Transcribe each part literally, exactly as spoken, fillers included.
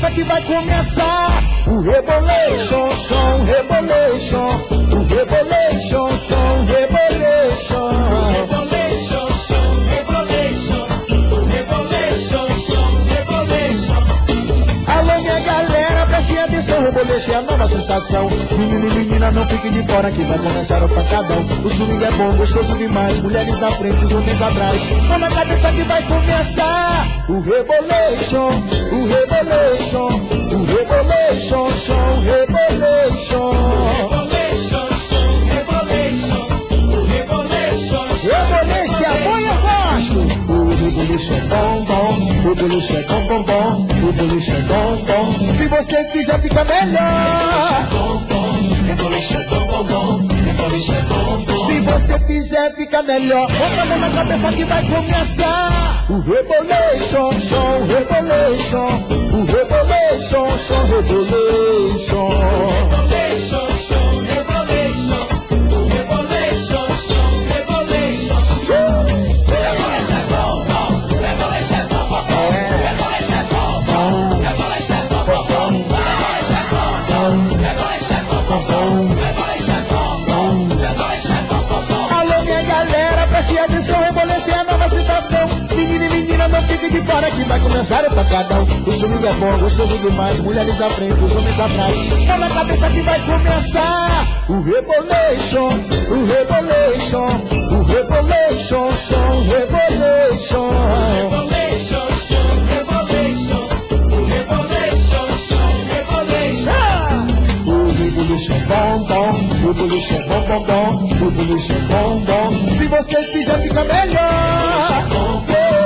cabeça que vai começar o Rebolation, som, Rebolation, o Rebolation, som, Rebolation. Rebolation, som, Rebolation, o Rebolation, som, Rebolation. Alô minha galera, preste atenção, Rebolation é a nova sensação. Menino e menina, não fiquem de fora que vai começar o pancadão. O swing é bom, gostoso demais, mulheres na frente, os homens atrás. Mão na cabeça que vai começar o Rebolation, o Rebolation, o Rebolation, som, Rebolation. Rebolation, som, Rebolation, o Rebolation, Rebolation é bom e eu gosto. O Rebolation é bom, bom, o Rebolation é bom, bom, bom, o Rebolation é bom, bom. Se você quiser fica melhor. Rebolation, bom, bom, bom, Rebolation, bom, bom. Se você fizer fica melhor. Bota a mão na cabeça que vai começar o Rebolation, som, Rebolation, o Rebolation, som, Rebolation. Rebolation, som, Rebolation, o Rebolation, som, Rebolation. Rebolation é bom, bom, Rebolation é bom, bom, bom. Rebolation é bom, bom, Rebolation é bom, bom, bom. Rebolation é bom, bom, Rebolation é bom, bom, bom. Rebolation é bom, bom, Rebolation é bom, bom, bom. Alô minha galera, preste atenção, Rebolation é a nova sensação. Menino e menina, não fiquem de fora que vai começar o pancadão. O swing é bom, gostoso demais, mulheres à frente, os homens atrás. Mão na cabeça que vai começar o Rebolation, o Rebolation, o Rebolation, som, Rebolation. Rebolation, som, Rebolation, o Rebolation, som, Rebolation. Ah! O Rebolation é bom, bom, o Rebolation é bom, bom, bom, o Rebolation é bom, bom. Se você fizer fica melhor.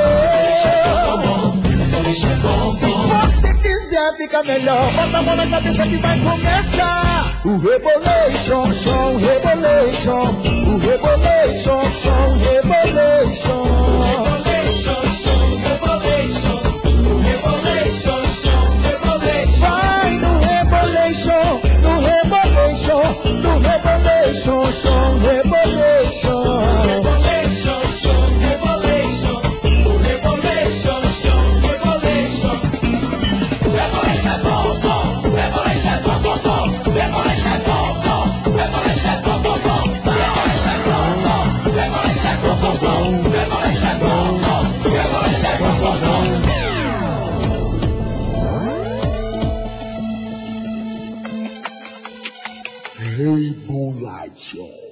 Se você quiser fica melhor, bota a mão na cabeça que vai começar o Rebolation, som, Rebolation, o Rebolation, som, Rebolation. Rebolation, som, Rebolation, o Rebolation, som, Rebolation. Vai no Rebolation, no Rebolation, no Rebolation, som, Rebolation. Rebolation, som, Rebolation, o Rebolation, som, Rebolation. Rebolation é bom, bom, Rebolation é bom, bom, bom. Rebolation é bom, bom, Rebolation é bom, bom, bom. Rebolation é bom, bom, Rebolation é bom, bom, bom. Rebolation é bom, bom, Rebolation é bom, bom, bom. Rebolation.